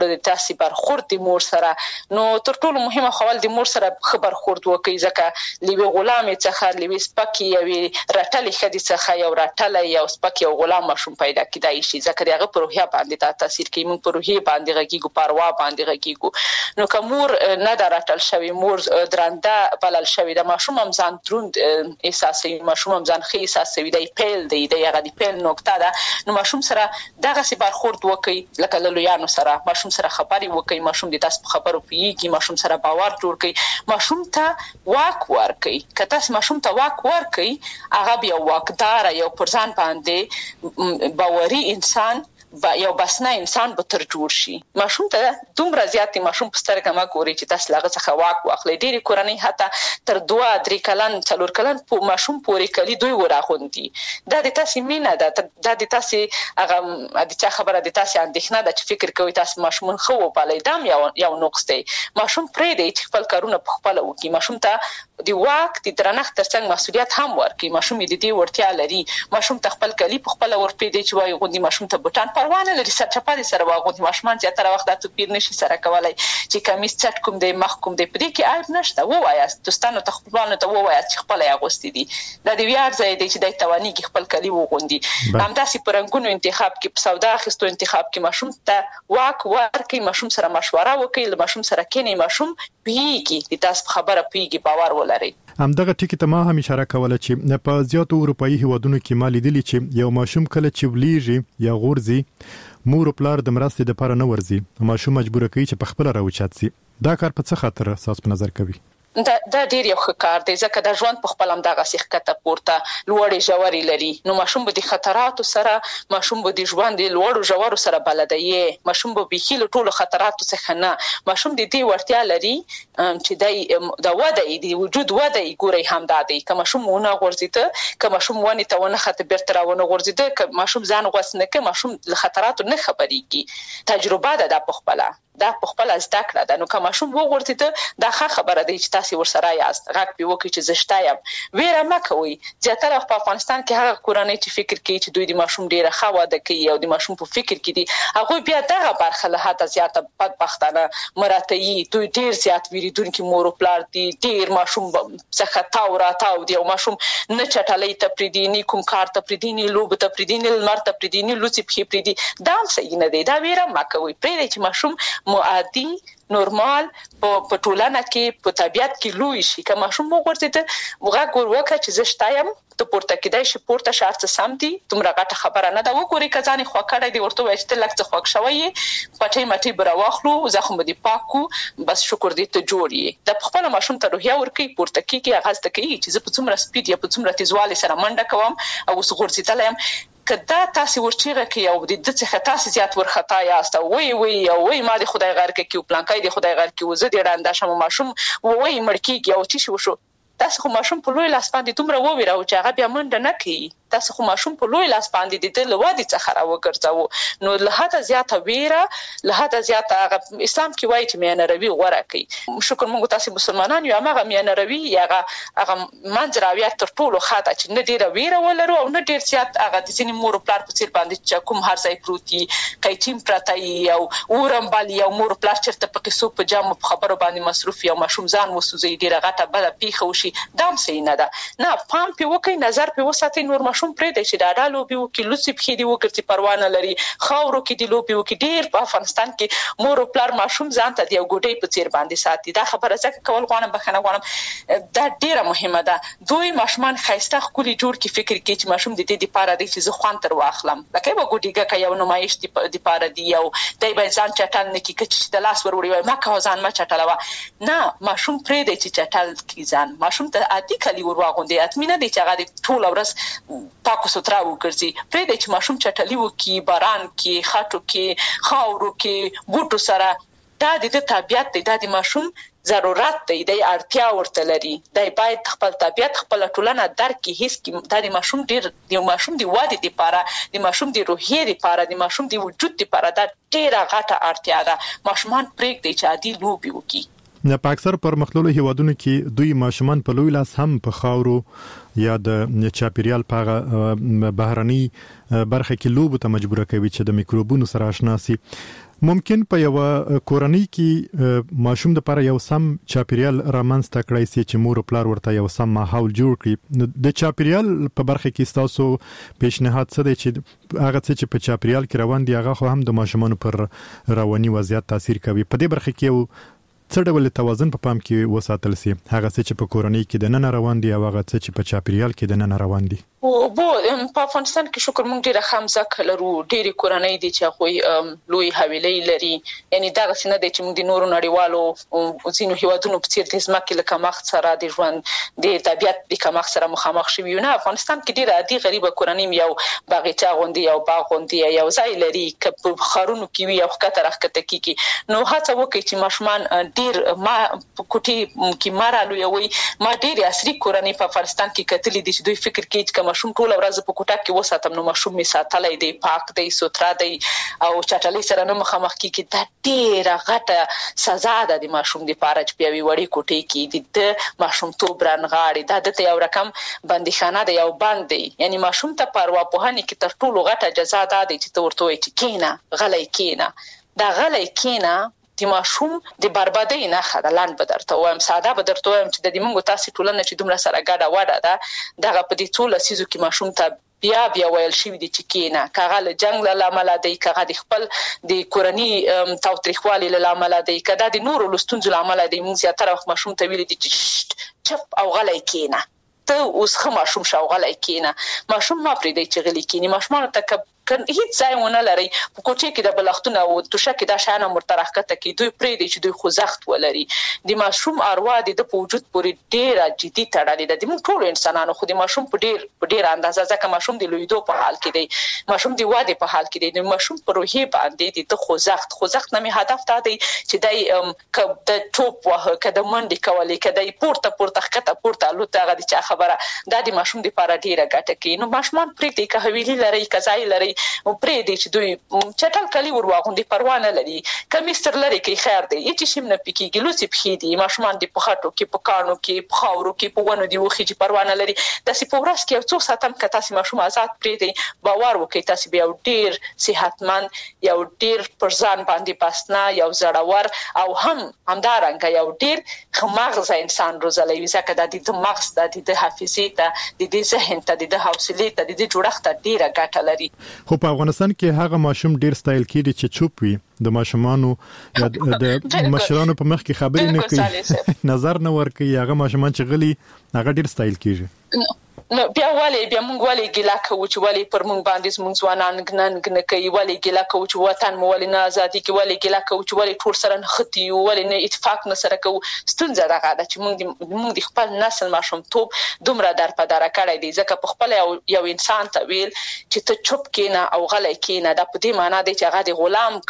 [SPEAKER 4] د تاسو برخورد د مور سره. نو تر ټولو مهمه خپل د مور سره خبر خورد وکي، ځکه لوی غلام څخه لوی سپکی او رټلې خدي څخه یو رټلې یو سپکی او غلام مشوم پیدا کیدای شي، ځکه دغه په روحیه باندې دا تاثیر کوي، موږ په روحیه باندې غږیږو، پروا باندې غږیږو. نو کومور نه درټل شوی مور درنده بلل شوی د ماشوم هم ځان دروند احساسوي، ماشوم هم ځان خې احساسوي، د پیل دی د هغه د پیل نقطه ده. نو ماشوم سره دغه سی برخورد وکي، لکه لویانو سره ماشوم سره خبري وکي، ماشوم د تاسو خبرو پیږي، ماشوم سره باور جوړ کړي، ماشوم ته واک ورکړي. کته ماشوم ته واک ورکړي، هغه بیا واکدار یو پرځان باندې باوري انسان یو بسنه انسان به تر جوړ شي. ماشوم ته دومره زیات ماشوم په سترګه ما ګوري چې تاسو لاغه څخه واک واخلي. ډېری کورنۍ حتی تر 2-3 کلن 4 کلن په ماشوم پورې کلی دوی وراغوندي. دا د تاسو مینه ده، دا د تاسو هغه د چا خبره د تاسو اندېښنه ده چې فکر کوي تاسو ماشوم خو وبالي. دا یو نقص دی. ماشوم پرې دی چې خپل کارونه په خپل وکړي. ماشوم ته د واک د درنښت ترڅنګ مسؤلیت هم ورکړي. ماشوم دې ورتیا لري. ماشوم ته خپل کلی په خپل ورپې دی چې وایي غوندي ماشوم ته بوتان پروانه لري، سرچپه سره واغوندي. ماشومان چې تر وخت د توپیر نشي سره کولای چې کمیس چټ کوم دی مخ کوم دی، په دې کې عیب نشته. ووایاست دوستانو ته خپلوانو ته ووایاست چې خپل یې اغوستي دي. دا د ویاړ ځای دی چې د توانیږي خپل کلی وغوندي. همداسې په رنګونو انتخاب کې، په سودا اخیستو انتخاب کې ماشوم ته واک ورکړي، ماشوم سره مشوره وکړي، له ماشوم سره کینی، ماشوم پیږي د تاسو خبره پیږي، باور ولري.
[SPEAKER 3] همدغه ټکی ته ما هم اشاره کوله چې په زیاتو اروپאי هیوادونو کې ما لیدلی چې یو ماشوم کله چې ولیږي یا غورځي، مور او پلار د مرستې لپاره نه ورځي، ماشوم مجبور کوي چې په خپل راوچات سي. دا کار په څه خاطر اساس په نظر کوي؟
[SPEAKER 4] دا ډیر یو ښه کار دی، ځکه د ژوند په خپل هم دغه سیخته پورته لوړې ژورې لري. نو ماشوم به د خطراتو سره، ماشوم به د ژوند د لوړو ژورو سره بلد دی، ماشوم به بيخي له ټولو خطراتو څخه نه، ماشوم د دې ورتیا لري چې د وده د وجود وده ګوري هم دادی. که ماشوم ونه غورځیده، که ماشوم ونه ته ونه خط بیرته راونه غورځیده، که ماشوم ځان غوسنه، که ماشوم له خطراتو نه خبرېږي. تجربه ده د په خپل دا په خپل زده کړه ده. نو که ماشوم وغورځیده، دا ښه خبره ده چې تاسو ورسره یاست، غږ په وکړي چې زه شته یم. ویره مه کوئ. زیاتره په افغانستان کې هغه کورنۍ چې فکر کوي چې دوی د ماشوم ډیره ښه واده کوي او د ماشوم په فکر کې دي، هغه بیا دغه برخه له حد زیاته بدبختانه مراتعي، دوی ډیر زیات ویریدونکي مور او پلار دي، ډیر ماشوم څخه تاو را تاو دی، او ماشوم نه چټلې ته پریدي، نه کوم کار ته پریدي، نه لوب ته پریدي، نه لمر ته پریدي، نه لوڅي پخې پریدي. دا هم صحیح نه دی. دا ویره مه کوئ. پرېږدئ چې ماشوم عادي نورمال په ټولنه کې په طبيعت کې لوی شي. که ماشوم وګورځي غږ وکړي چې زه شته یم، ته پورته کېدای شي، پورته شرط سم دي، دومره غټه خبره نه ده. وګوري که ځان خو کړی دی، ورته وایي چې لږ څه خوښ شوی، پټي مټي بر واخلو، زخم دې پاکو، بس شکر دې ته جوړي. د خپل ماشوم ته روحیه ورکړي، پورته کېږي، هغه ځکه چې زه په څومره سپیډ یا په څومره تیزوالي سره منډه کوم او اوس غورځېدل یم. کدا تاسو ورچیغه کوي او د دې څخه تاسو زیات ورخطا یاست، وای ما د خدای غار کې پلانکای د خدای غار کې وزه دې ډاندا شم ماشوم وای مړکیږي او چې شو تاسو خو ماشوم په لوی لاس باندې دومره وویراو چې هغه بیا منډه نه کوي. تاسو خو ماشوم په لوی لاس باندې د دې لوادي څخه راوګرځاو. نو له حد زیاته ویره، له حد زیاته اسلام کې وایي چې میانه روي غوړه کوي. شکر موږ تاسو مسلمانان یو، هغه میانه روي هغه منځراویت تر ټولو خاطه چې نه ډیره ویره ولرو او نه ډیر زیات هغه د ځینې مور پلار په څیر باندې چې کوم هر ځای پروتي قیچیم پرتای او اورم بالی او مور پلار چرته په قصو په جامو په خبرو باندې مصروف یا ماشوم ځان وسوځي، ډیره غټه بل پیخه وشي. دام صحیح نه ده. نه، پام په وکي، نظر په وساتي. نور ماشوم پرې دی چې دا ډالو به وکي، لوڅي په دې وکړي، پروانه لري، خاورو کې دی لوبي وکي. ډیر په افغانستان کې مور او پلار ماشوم ځان ته دی یو ګډي په څیر باندې ساتي. دا خبره ځکه کول غواړم، بخنه غواړم، دا ډیره مهمه ده. دوی ماشومان خایسته خولي جوړ کی فکر کوي چې ماشوم د دې لپاره دی چې زه خوان تر واخلم، لکه به ګډیګه کوي یو نمایش دی په لپاره دی یو دای به ځان چټل نه کی چې د لاس ور وړي ما کا ځان ما چټلوا. نه، ماشوم پرې دی چې چټل کی ځان. ماشوم ته عادي کلی ور واغوندي، اتمنه دی چې هغه ټول ورځ پاکو سترا وګرځي. پرې دی چې ماشوم چټلی وکي، باران کې، خاطو کې، خاورو کې، بوټو سره. دا د طبيعت دی، دا د ماشوم ضرورت دی، د اړتیا ورته لري. دا باید خپل طبيعت خپل ټولنه درک کی هیڅ کی. دا د ماشوم ډیر د ماشوم دی واده لپاره، د ماشوم دی روحیه لپاره، د ماشوم دی وجود لپاره دا ډیره غټه اړتیا ده. ماشومان پرېږدي چې عادي لوبي وکي.
[SPEAKER 3] په اکثر پرمختللو هیوادونو کې دوی ماشومان په لوی لاس هم په خاورو یا د چاپیریال په بهرني برخه کې لوبو ته مجبور کوي چې د میکروبونو سره آشنا شي. ممکن په یو کورنۍ کې ماشوم د لپاره یو سم چاپیریال رامنځته کړی سي چې مور او پلار ورته یو سم ماحول جوړ کړي. د چاپیریال په برخه کې تاسو پیشنهاد څه دی چې هغه څه چې په چاپیریال کې روان دي هغه خو هم د ماشومانو پر رواني وضعیت تاثیر کوي. په دې برخه کې یو څه ډول توازن په پام کې وساتل سي، هغه څه چې په کورنۍ کې د نن روان دي او هغه څه چې په چاپیریال کې د نن روان دي.
[SPEAKER 4] په افغانستان کې شکر مونږ ډیره خامزه کلرو ډیره کورنۍ دي چې خو لوی حویلۍ لري، یعنی دا غسنه دي چې موږ د نورو نړیوالو ځینو هیوادونو په څیر د ځمکې له کمښت سره د ژوند د طبيعت د کمښت سره مخامخ شوي. نه، افغانستان کې ډیره عادي غریبه کورنۍ یو باغچه غوندي یو باغ غوندي یو ځای لري چې په خارونو کې وي او خطر راخته کیږي. نو هڅه وکړي چې ماشومان ډیر ما کوټي کې مارالو یوي ما ډیر عصري کورنۍ په افغانستان کې کتلې دي چې دوی فکر کوي چې ماشوم ټول ورځ په کوټه کې وساتم نو ماشوم می ساتلای دی، پاک دی، سوترا دی او چټلې سره نه مخامخ کیږي. دا ډیره غټه سزا ده د ماشوم لپاره چې په وړي کوټه کې د ماشوم تو برانغاړي. دا د یو رقم بندیخانه دی، یو باندې، یعنی ماشوم ته پروا پوهنه کې تر ټولو غټه جزا ده چې ته ورته وایې چې کینا غلای کینا. دا غلای کینا د ماشوم د بربادۍ نه خاله لاند بدرته وایم، ساده بدرته وایم چې د دې مونږ تاسو ټولنه چې دومره سره ګډه وډه ده دغه په دې ټول سيزو کې ماشوم ته بیا ویل شي دي چې کینا کاغه له جنگ له عمل دی، کاغه د خپل د کورنۍ توتریخوالي له عمل دی، کدا د نورو لستونځو له عمل دی. مونږ زیاتره وخت ماشوم ته ویل دي چې چپ او غلای کینا، ته اوس خه ماشوم شاو غلای کینا. ماشوم ما پرې دی چې غلی کینی. ماشومان ته هیڅ ځای ونه لري په کوټه کې د بلختونه او توشه کې د شانه مرترخته کې دوی پرې دي چې دوی خوځښت ولري. د ماشوم اروا د وجود پورې ډیره جدي تړلې ده. د موږ ټول انسانانو خو د ماشوم په ډیر اندازه ځکه ماشوم د لویدو په حال کې دی، ماشوم د واده په حال کې دی، د ماشوم پر روحي باندې د خوځښت نه می هدف ته دی چې د ټوپ وه کده منډي کولې کده پورته خطه پورته لوته غدي چې خبره د ماشوم لپاره ډیره ګټه کوي. نو ماشومان پرې دي که حویلي لري کځای لري او پرې دي چې دوی چټل کلی ورواغوندي پروا نه لري، کمیستر لري کې خیر دی هیڅ شي نه پکېږي. لوڅي پخې دي ماشومان د پخاټو کې پکانو کې پخاورو کې په ونو دی وخی چې پروا نه لري. د سی په ورځ کې یو څو ساعتم که تاسو ماشوم آزاد پرې دي باور وکړئ تاسو بیا ډیر صحتمند یو ډیر پرځان باندې پاسنا یو زړور او همدارنګه یو ډیر خماغز انسان روزلای ځکه د مغز د حافظې ته د ذهن ته د حوصله ته د جوړښت ډیره ګټه لري.
[SPEAKER 3] خو په افغانستان کې هغه ماشوم ډیر سټایل کړي چې چوپ وي، د ماشومانو د مشرانو په مخ کې خبرې نه کوي، نظر نه ور کوي. هغه ماشومان چې غلي هغه ډیر سټایل کیږي.
[SPEAKER 4] نو بیا مونږ ولې ګیلا کوو چې ولې پر مونږ باندې مونږ ځوانان ګنن کوي، ولې ګیلا کوو چې وطن مو ولې نه ازادي کې، ولې ګیلا کوو چې ولې ټول سره نختی ولې نه اتفاق نه سره کوو. ستونزه دغه ده چې مونږ د خپل نسل ماشوم توپ دومره در په دره کړی دی ځکه په خپل یو انسان ته ویل چې ته چوپ کینا او غلی کینا دا په دې معنی دی چې هغه د غلام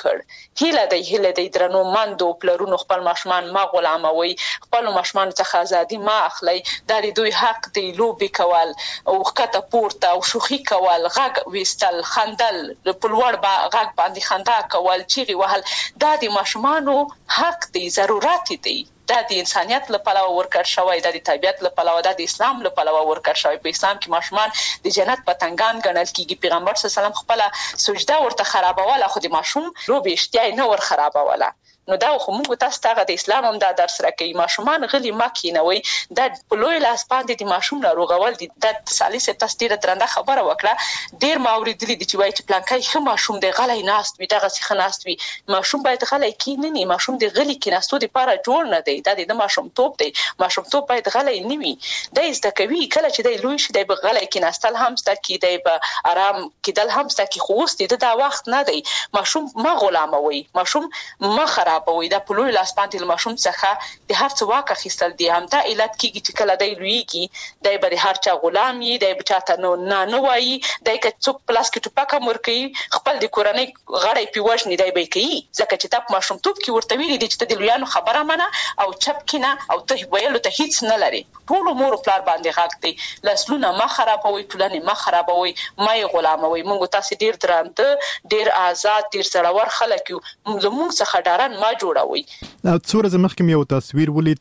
[SPEAKER 4] کړ. هیله دی درنو مندو پلرونو خپل ماشومان ما غلاموي، خپل ماشومان څخه ازادي ما اخلي. دا دوی حق دی لوبي کول او خطه پورته او شوخي کول، غږ وستل، خندل، په لوړ غږ باندې خندا کول، چیغې وهل، دا د ماشومانو حق دی، ضرورت دی. دا د انسانيت لپاره ورکړ شوی، دا د طبيعت لپاره، دا د اسلام لپاره ورکړ شوی. په اسلام کې ماشومان د جنت پتنګان ګڼل کیږي. پیغمبر صلی الله علیه وسلم خپل سجده ورته خرابوله خو د ماشوم لوبي اشتیاي نه ور خرابوله. نو دا خو موږ تاسو ته د اسلام هم دا درس راکوي. ماشومان غلي مکینوي، دا په لوی لاس باندې د ماشوم ناروغول دي. د سالي سه تاسو ډیره درنده خبره وکړه، ډیر ما اوریدلې دي چې وایي چې پلانکای خو ماشوم د غلای ناست وي، دغه څه خناست وي. ماشوم باید غلای کینې نه، ماشوم د غلي کیناستو لپاره جوړ نه دی. دا د ماشوم توپ دی، ماشوم توپ باید غلای نه وي. دا زده کوي کله چې د لوی شي د غلای کیناستل هم ست کی دی په آرام کېدل هم ست کی خو واست دا وخت نه دی. ماشوم ما غلاموي، ماشوم ما خرابوي. دا په لوی لاس باندې ماشوم څخه د هر څه واک اخیستل دي. هم دا علت کیږي چې کله دی لویږي دی به هر چا غلام وي، دی به چاته نه وایي، دی که څوک پلاس کې ټوپک امر کوي خپل د کورنۍ غړی پیوژني دی به کوي ځکه چې تاسو ماشوم توپ کې ورته ویلي دي چې د لویانو خبره منه او چپ کینه او ته ویلو ته هیڅ نه لري. ټول مور پلار باندې غاک دی، لاسلونه ما خرابوي، ټولنه ما خرابوي، ما غلاموي. موږ تاسو ډیر درانده، ډیر آزاد، ډیر زړور خلک یو، موږ څخه ډارن ما جوړوي.
[SPEAKER 3] څو ورځې مخکې یو تصویر ولید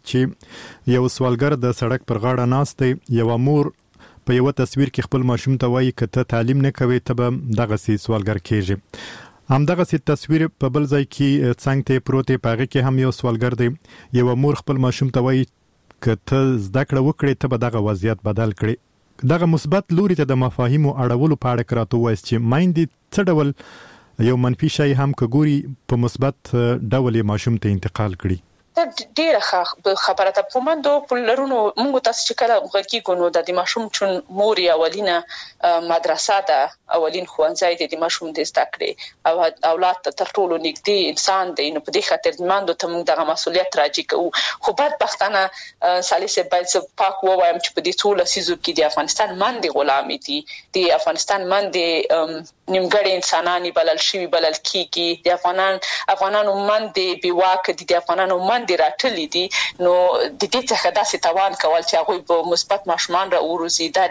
[SPEAKER 3] چې یو سوالګر د سړک پر غاړه ناست دی. یو مور په یو تصویر کې خپل ماشوم ته وایي کته تعلیم نه کوي ته به دغه سي سوالګر کېږي. همدغه سي تصویر په بل ځای کې څنګه ته پروت پاغه کې هم یو سوالګر دی یو مور خپل ماشوم ته وایي کته زده کړه وکړي ته به دغه وضعیت بدل کړي دغه مثبت لوري ته د مفاهیمو اړولو په اړه کراته وایي چې مایندې څه ډول یو منفي شی هم کګوري په مثبت ډول ماشوم ته انتقال کړي
[SPEAKER 4] ډیره خبره ته پومندو پلرونو موږ تاسو چې کله غږی کوو د ماشوم چون مور اولینه مدرسه ده اولین ښوونځی د ماشوم د زده کړې او اولاد ته تر ټولو نږدې انسان دی نو په دې خاطر ماندو ته موږ دغه مسولیت راځي کوو خو بدبختانه سالسه باید پاک وایم چې په دې ټول سيزو کې د افغانستان باندې غلامي دي د افغانستان باندې نیمګړي انساناني بلل شي بلل کیږي د افغانانو باندې بیواک دي د افغانانو باندې راټلې دي نو د دې څخه داسې توان کول چې هغه په مثبت ماشومان را وروزي دا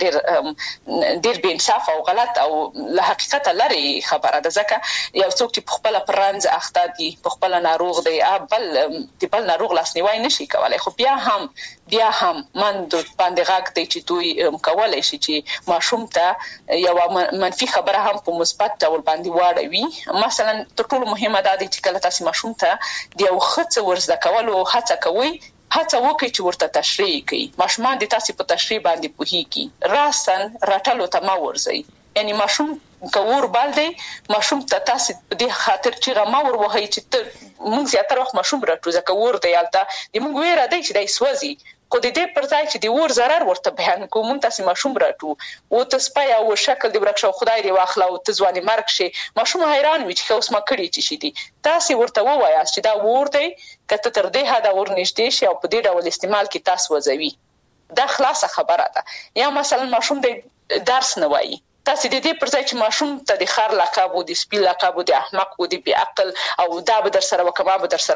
[SPEAKER 4] ډېر بې انصاف او غلط او له حقیقت لري خبره ده ځکه یو څوک چې په خپل پرانځ اخته دي په خپل ناروغ دی بل ناروغ لاسنیوي نشي کولای خو بیا هم من د باندې غاګ دی چې دوی کولای شي چې ماشوم ته یو منفي خبره هم په مثبت ډول باندې واړوي مثلا تر ټولو مهمه ده چې کله تاسو ماشوم ته د یو خڅ ورزده کولو هڅه کوي هڅه وکړئ چې ورته تشریح کړئ ماشومان د تاسو په تشریح باندې پوهیږي راسن راټلو ته ما ورځي یعنی ماشوم کور بالدي ماشوم ته تاسو په دې خاطر چې غما ور وهي چې موږ زیاتره وخت ماشوم راټو ځکه ور دی یالته د موږ ویره دی چې دای سوځي خو د دې پر ځای چې د ور zarar ورته بیان کوم تاسو ماشوم راټو او تاسو په یو شکل دی ورکشو خدای دی واخلا او تزواني مرګ شي ماشوم حیران وي چې اوس ما کړی چې شي دي تاسو ورته ووایاست چې دا ور دی کته تر دې هدا ور نشته شي او په دې ډول استعمال کې تاسو وځوي دا خلاصه خبره ده یا مثلا ماشوم د درس نه وایي تاسو د دې پر ځای چې ماشوم ته د خار لقب او د سپیل لقب او د احمق او د بی عقل او دا به در سره وکم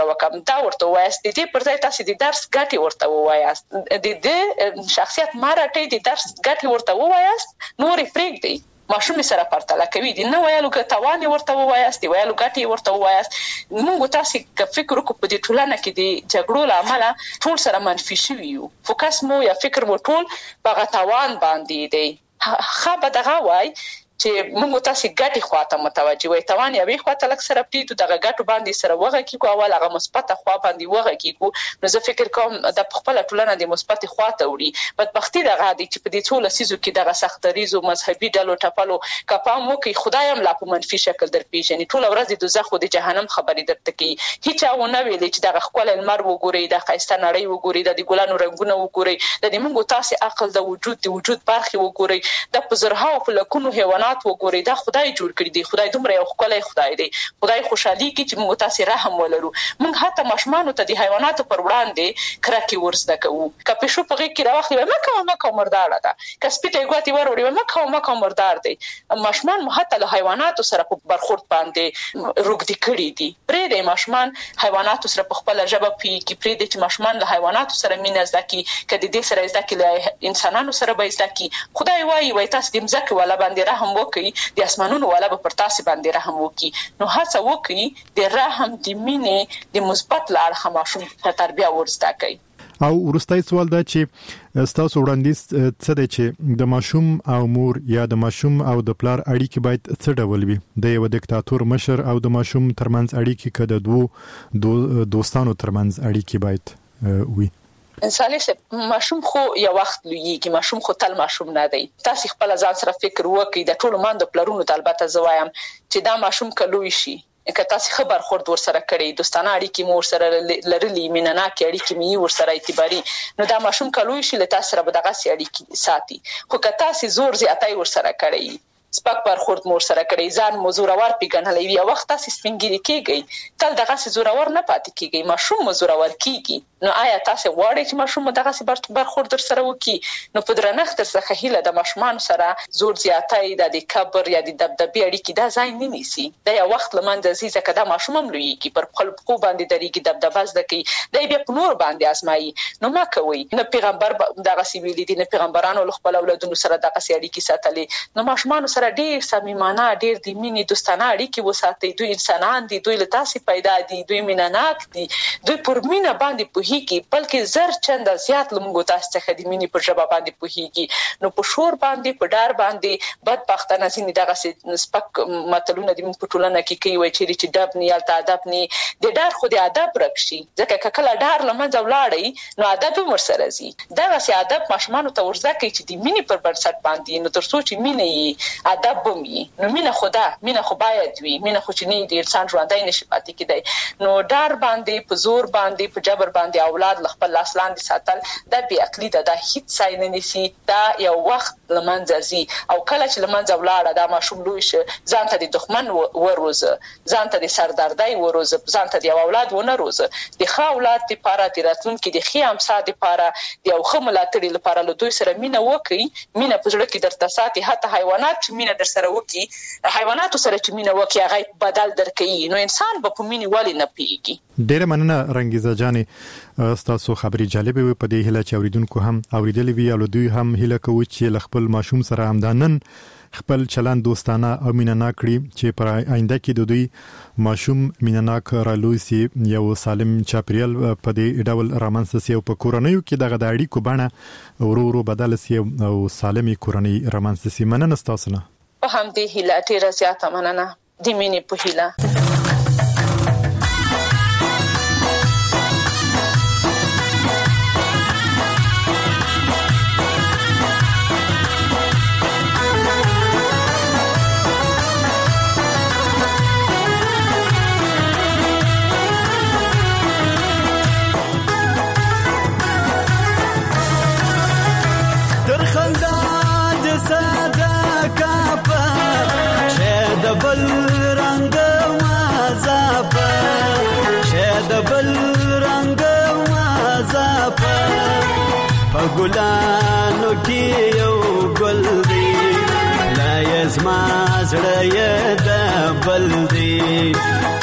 [SPEAKER 4] دا ورته وایاست د دې پر ځای تاسو د درس ګټي ورته وایاست د دې شخصیت مارټي د درس ګټي ورته وایاست نور پرېږدي ماشوم سره پرتله کوي د نو ویلو کتوان ورته وایاست دی ویلو ګټي ورته وایاست موږ تاسو که فکر وکړو په دې ټولنه کې د جګړو لامل ټول سره منفي شوي یو فوکس مو یا فکر مو ټول په غتوان باندې دی خبره دغه وای چې موږ تاسو ګټي خواته متوجي وي توان یا وی خواته لک سره پټو دغه ګټو باندې سره وغه کیږي اول هغه مثبت خوا باندې وغه کیږي نو زه فکر کوم د خپل ټولنه د مثبت خواته وړي بدبختی دغه دي چې په دې ټول سيزو کې دغه سختريزو مذهبي ډلو ټپلو کپام وکي خدایم لا په منفي شکل در پیژني ټول ورځ د دوزخ او د جهنم خبرې درته کوي هیڅ ونه ویلې چې دغه خپل المر وګوري د خيسته نړۍ وګوري د ګلانو رنگونه وګوري د دې موږ تاسو عقل د وجود برخه وګوري د پزرها او لکونو حیوانات وګوري دا خدای جوړ کړی دی خدای دومره یو خدای دی خدای خوشحالي کی چې موږ تاسو رحم ولرو موږ حتی ماشومان ته د حیواناتو پر وړاندې کرکي ورزده کوو کپې شو په کې راوخلی مکه مردار ده کسپټه ګوتی وروړي مکه مردار دی ماشومان مو حتی له حیواناتو سره په برخورد باندې روګدي کړی دي پرې د ماشومان حیواناتو سره په خپل ژبه کې پرې د چې ماشومان له حیواناتو سره مینه زده کړي کدي دې سره زده کړي انسانانو سره به زده کړي خدای وایي تاسو د مزکه ولا باندې رحم وکړي د اسمانونو ولا به پر تاسو باندې رحم وکړي نو هڅه وکړي د رحم د مینې د مثبت لار ماشوم ته تربیه ورزده کوي
[SPEAKER 3] او ورستای سوال دا چې تاسو وړاندیز څه دی چې د ماشوم او مور یا د ماشوم او د پلار اړیکې باید څه ډول وي د یو دیکتاتور مشر او د ماشوم ترمنځ اړیکې کده دوه دوستانو ترمنځ اړیکې باید وي
[SPEAKER 4] انساني ماشوم خو یو وخت لویږي ماشوم خو تل ماشوم نه دی تاسو خپل ځان سره فکر وکړئ د ټولو ماندو پلرونو ته البته زوایم چې دا ماشوم کلوي شي که تاسو خبر خورد ور سره کړی دوستانه اړیکې مو سره لرلې مینناکې اړیکې می ور سره اعتباري نو دا ماشوم کلوي شي له تاسو سره به دغه اړیکې ساتي خو که تاسو زور زیاتای ور سره کړی سپک برخورد مور سره کړی ځان مزورور پیګنلې یو وخت تاسو سپینګری کیږي تل دغه زورور نه پاتې کیږي ماشوم مزورور کیږي نو آیا تاسو غواړئ چې ماشوم دغه برخورد سره وکړي نو په درنښت څخه هیله د ماشومان سره زور زیاتای د کبر یا د دبدبې اړیکې دا ځای نه نیسي دا یو وخت لمنځه ځي ځکه دا ماشوم هم لویږي پر خپل حقوق باندې درېږي دبدبه زده کوي دا بیا په نور باندې ازمایي نو ما کوي نه پیغمبر دغه سیویل دي نه پیغمبرانو خپل اولادونو سره دغه اړیکې ساتلې نو ماشومان سره ډیر صمیمانه ډیر د مینې دوستانه اړیکې وساتئ. دوی انسانان دي، دوی له تاسو پیدا دي، دوی میناناک دي، دوی پر مینه باندې پوهیږي، بلکې زر چنده زیات لمغو تاسو څخه د مینې په ژبه باندې پوهیږي. نو په شور باندې په ډار باندې بدبختانه ځینې دغه سپک متلونه د موږ په ټولنه کې کوي چې ډب نه یالته ادب نه د ډار خو د ادب رکشي، ځکه کله ډار لمنځه ولاړی نو ادب هم ورسره ځي. دغه سي ادب ماشومانو ته ورزده کوي چې د مینې پر بنسټ باندې نو تر څو چې مینه یې ادب هم وي نو مینه خو باید وي، مینه خو چې نه د انسان ژوندۍ نشي پاتې کېدی. نو ډار باندې په زور باندې په جبر باندې اولاد خپل لاس لاندې ساتل دا بې عقلي ده، دا هیڅ ځای نه نیسي، دا یو وخت لمنځه ځي. او کله چې لمنځه ولاړه دا ماشوم لوی شي ځان ته د دښمن وروزه، ځان ته د سردردۍ وروزه، ځان ته د اولاد ونه روزه. د ښه اولاد لپاره د راتلونکي د ښې امسا لپاره د یو ښه ملاتړي لپاره له دوی سره مینه وکړي، مینه په زړه کې درته ساتي. حتی حیوانات چې مینه در سره وکړي، حیواناتو سره چې مینه وکړي هغه بدل درکوي، نو انسان به په مینې ولې نه پیږي.
[SPEAKER 3] ډیره مننه رنګیزه جانې، تاسو خبري جالبه وي. په دې هیله چې اوریدونکو هم اوریدلې وي او دوی هم هیله کوي چې خپل ماشوم سره همدانن خپل چلند دوستانه او مینناک کړي چې پر آینده کې د دوی ماشوم مینناک رالوي سي، یو سالم چاپریال په دې ډول رامنځته سي او په کورنیو کې دغه د اړیکو بڼه ورو ورو بدل سي او سالمي کورنۍ رامنځته سي. مننه تاسو نه.
[SPEAKER 4] په همدې هیله ډیره زیاته مننه د مینې په هیله.
[SPEAKER 5] ګلانو کې یو ګل دی، لا یزما زړه یې د بل دی.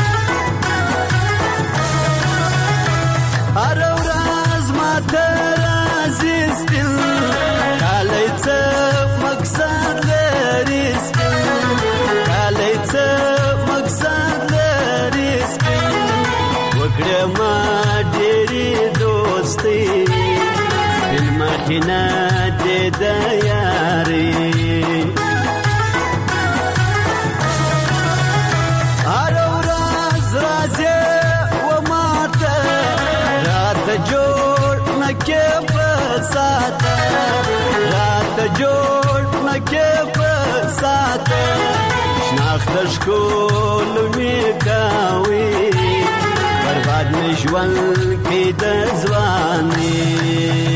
[SPEAKER 5] هر ورځ ماته راځي سپین کالی څه مقصد لري، سپین کالی څه مقصد لري، سپین وکړه ما ډېرې دوستي مخینه دې د یاري. هر ورځ راځي و ماته راته جوړ نکې په ساته، راته جوړ نکې په ساته، شناخته ښکلو مې کوي برباد مې ژوند کې د ځواني.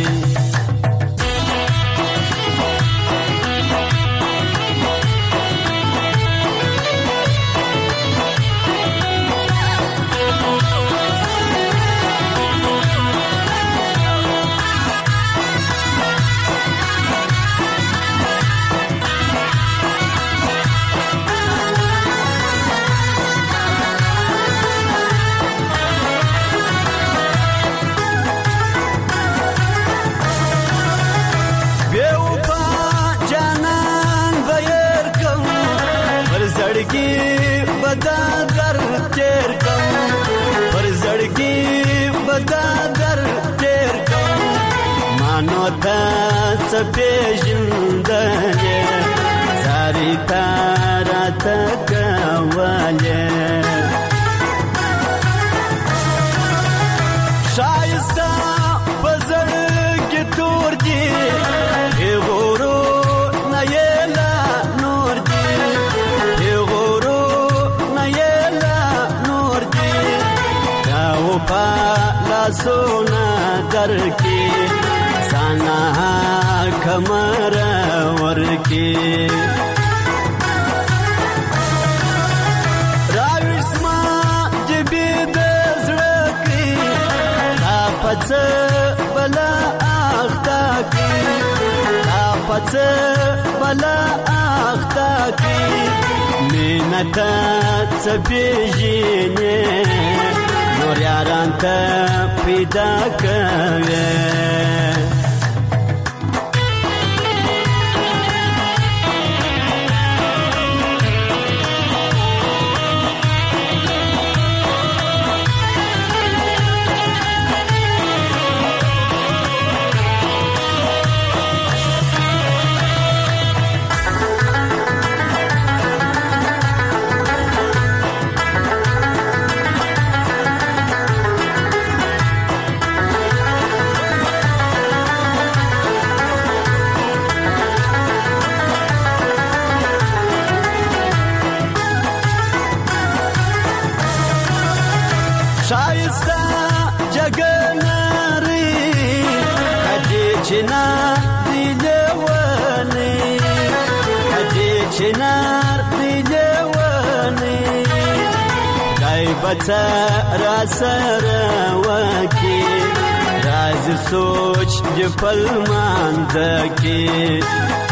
[SPEAKER 5] پیژندنه زاری تارات کوله شایسته پزړ کې تور دی غورو نه یلا نور دی غورو نه یلا نور دی دا و پالا سونا درکې سانا کمر ورکی راوسما جبی دزړکی تا پڅ بلا اختا کی تا پڅ بلا اختا کی مینتا څپېژنې نور یاران ته پیدا کوي. هڅه را سره وکي راز سوچ د پلمان دکي